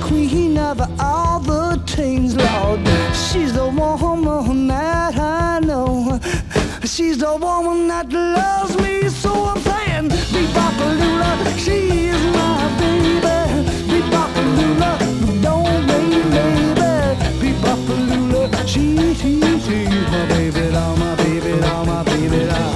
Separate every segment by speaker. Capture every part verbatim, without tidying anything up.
Speaker 1: queen of all the teens, Lord. She's the woman that I know. She's the woman that loves me, so I'm saying, Be-Bop-A-Lula, she is my baby. Be-Bop-A-Lula, don't wait, baby. Be-Bop-A-Lula, she, she, she's my baby, doll, my baby, doll, my baby, doll.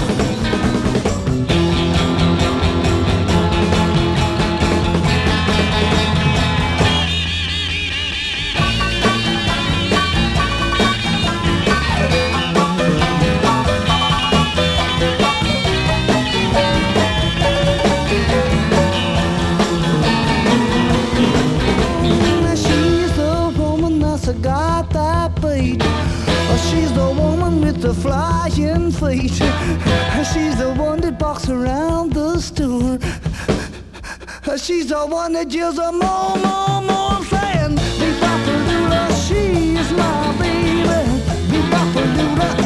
Speaker 1: Got that beat. Oh, she's the woman with the flying feet. She's the one that walks around the store. She's the one that yells a more, more, more, saying, Be-Bop-A-Lula, she's my baby. Be-Bop-A-Lula.